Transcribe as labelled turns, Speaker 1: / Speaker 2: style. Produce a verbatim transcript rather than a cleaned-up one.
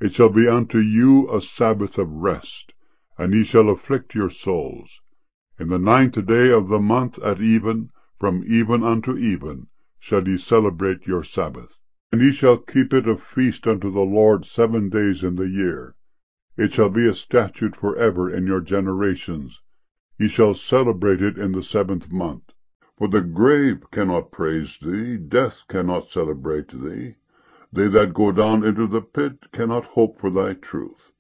Speaker 1: It shall be unto you a Sabbath of rest, and ye shall afflict your souls. In the ninth day of the month at even, from even unto even, shall ye celebrate your Sabbath. And ye shall keep it a feast unto the Lord seven days in the year. It shall be a statute for ever in your generations. Ye shall celebrate it in the seventh month. For the grave cannot praise thee, death cannot celebrate thee. They that go down into the pit cannot hope for thy truth.